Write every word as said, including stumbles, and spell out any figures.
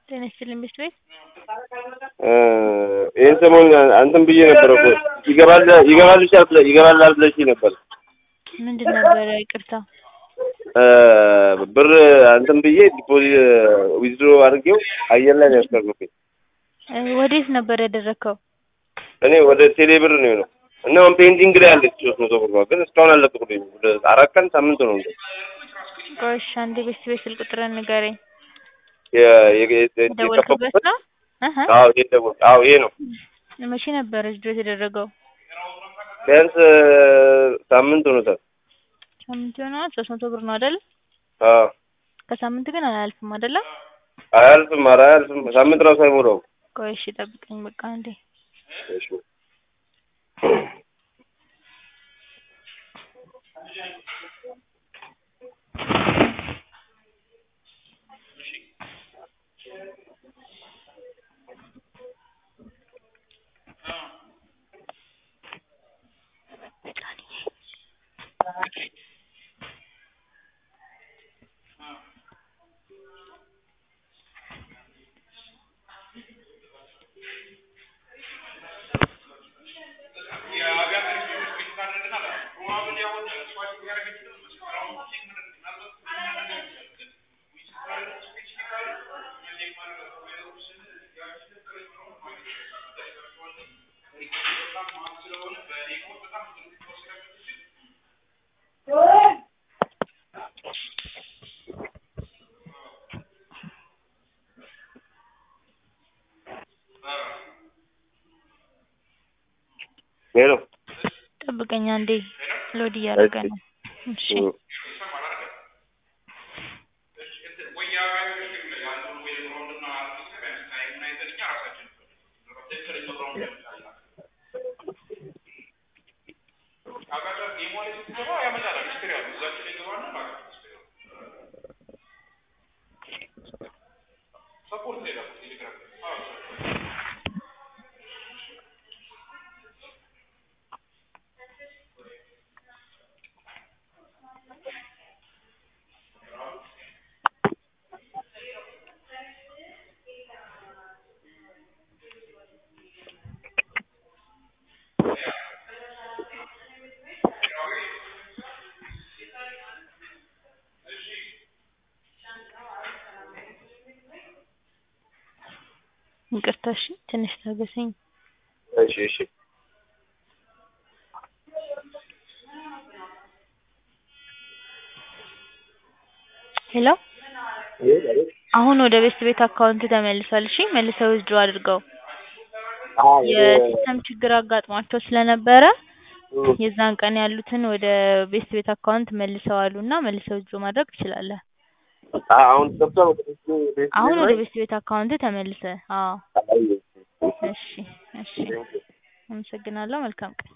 ጤና ይስጥልኝ ቤት ቤት ይሄን ሰሞን አንተም ብዬ ነበር እኮ ይገባል ይገባል ይችላል ይገባል አልብለሽ ነበር። ምንድን ነበር ይቅርታ? ብር አንተም ብዬ ዲፖዚት ዊዝድሮ አድርጌው አየር ላይ ነው ያስቀርኩኝ። ወዴት ነበር ያደረከው? እኔ ወደ ቴሌ ብር ነው ነው እና አሁን ፔንዲንግ ላይ አለች ሶስት መቶ ብር ግን እስካሁን አልለቀቁልኝም። ወደ አራት ቀን ሳምንት ነው እንዴ? ቆይሽ አንዴ ቤት ቤት ስልክ ቁጥርን ንገረኝ። የ የከፈኩበት ነው? አሃ አዎ የደወል አዎ ይሄ ነው። መቼ ነበር ዊዝድሮ የተደረገው? ቢያንስ ሳምንት ሆኖታል። ሳምንት ሆኗል። ሶስት መቶ ብር ነው አይደል? አዎ ከሳምንት ግን አያልፍም አይደለ? አያልፍም ኧረ አያልፍም። ሳምንት ራሱ አይሞላውም። ቆይ እሺ ጠብቀኝ በቃ አንዴ። እሺ ሄሎ ጠብቀኝ አንዴ ሎድ እያደረገ ነው። እሺ ይቅርታ እሺ ትንሽ ታገሰኝ። እሺ እሺ ሄሎ አሁን ወደ ቤት ቤት አካውንት ተመልሷል። እሺ መልሰው ዊዝድሮ አድርገው። የሲስተም ችግር አጋጥሟቸው ስለነበረ የዛን ቀን ያሉትን ወደ ቤት ቤት አካውንት መልሰዋሉና መልሰው ዊዝድሮ ማድረግ ትችላለህ። አሁን ገብቷል ወደ ቤት አሁን ወደ ቤት ቤት አካውንት ተመልሰ። አዎ እሺ እሺ አመሰግናለሁ። መልካም ቀን